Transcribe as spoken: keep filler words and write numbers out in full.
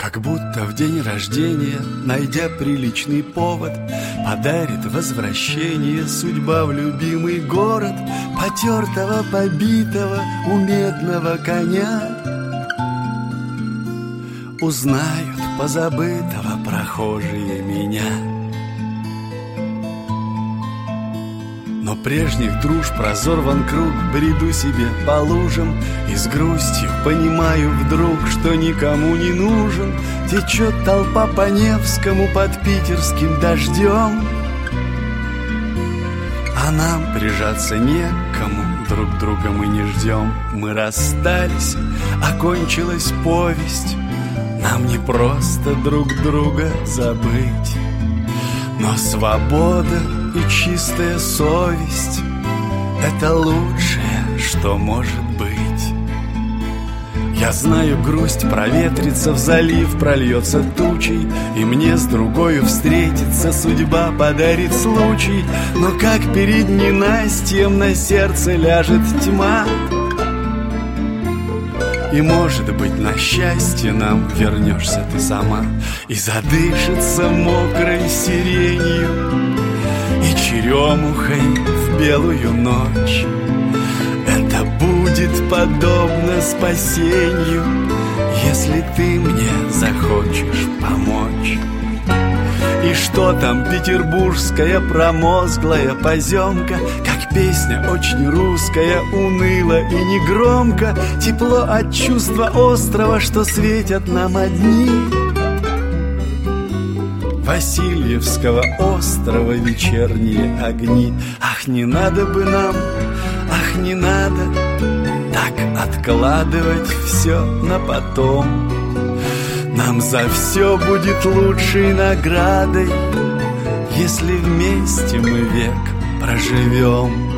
Как будто в день рождения, найдя приличный повод, подарит возвращение судьба в любимый город потертого, побитого, у медного коня. Узнают позабытого прохожие меня. Но прежних дружб разорван круг, бреду себе по лужам и с грустью понимаю вдруг, что никому не нужен. Течет толпа по Невскому под питерским дождем, а нам прижаться некому, друг друга мы не ждем. Мы расстались, окончилась повесть, нам не просто друг друга забыть. Но свобода и чистая совесть — это лучшее, что может быть. Я знаю, грусть проветрится, в залив прольется тучей, и мне с другою встретиться судьба подарит случай. Но как перед ненастьем на сердце ляжет тьма, и, может быть, на счастье нам вернешься ты сама, и задышится мокрой сиренью и черемухой в белую ночь. Это будет подобно спасению, если ты мне захочешь помочь. И что там петербургская промозглая поземка, как песня очень русская, уныло и негромко, тепло от чувства острова, что светят нам одни. Васильевского острова вечерние огни. Ах, не надо бы нам, ах, не надо так откладывать все на потом. Нам за все будет лучшей наградой, если вместе мы век проживем.